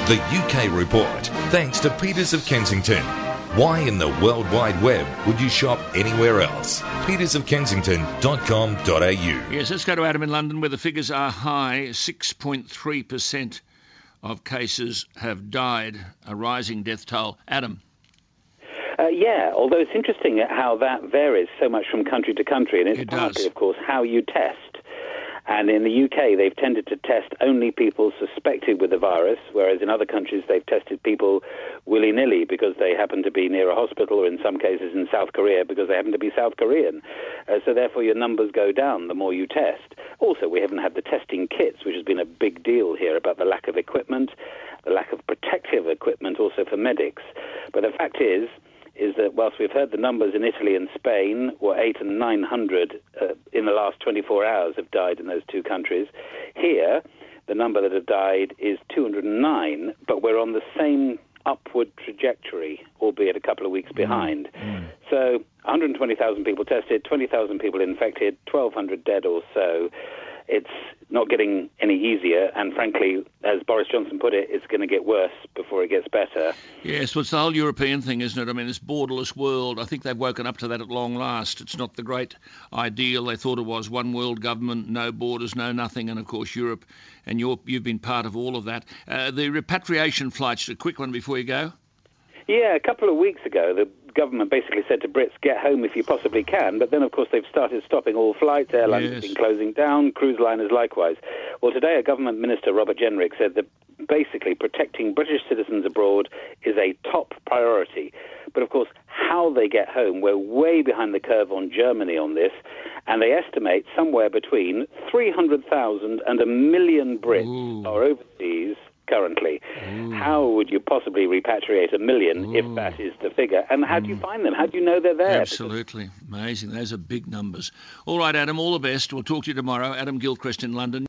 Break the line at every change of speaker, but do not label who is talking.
The UK Report, thanks to Peters of Kensington. Why in the World Wide Web would you shop anywhere else? petersofkensington.com.au.
Yes, let's go to Adam in London, where the figures are high. 6.3% of cases have died, a rising death toll. Adam.
Although it's interesting how that varies so much from country to country, and it's partly, of course, how you test. And in the UK, they've tended to test only people suspected with the virus, whereas in other countries, they've tested people willy-nilly because they happen to be near a hospital, or in some cases in South Korea because they happen to be South Korean. So therefore, your numbers go down the more you test. Also, we haven't had the testing kits, which has been a big deal here about the lack of equipment, the lack of protective equipment also for medics. But the fact is that whilst we've heard the numbers in Italy and Spain were 800 and 900 in the last 24 hours have died in those two countries, here the number that have died is 209, but we're on the same upward trajectory, albeit a couple of weeks behind. So 120,000 people tested, 20,000 people infected, 1,200 dead or so. It's not getting any easier, and frankly, as Boris Johnson put it, it's going to get worse before it gets better.
Yes, well, it's the whole European thing, isn't it? I mean, this borderless world, I think they've woken up to that at long last. It's not the great ideal they thought it was. One world government, no borders, no nothing, and of course Europe, and you've been part of all of that. The repatriation flights, a quick one before you go.
Yeah, a couple of weeks ago, the government basically said to Brits, get home if you possibly can. But then, of course, they've started stopping all flights. Airlines have been closing down. Cruise liners likewise. Well, today, a government minister, Robert Jenrick, said that basically protecting British citizens abroad is a top priority. But, of course, how they get home, we're way behind the curve on Germany on this. And they estimate somewhere between 300,000 and 1 million Brits are overseas currently. How would you possibly repatriate 1 million if that is the figure? And how do you find them? How do you know they're there?
Absolutely. Amazing. Those are big numbers. All right, Adam, all the best. We'll talk to you tomorrow. Adam Gilchrist in London.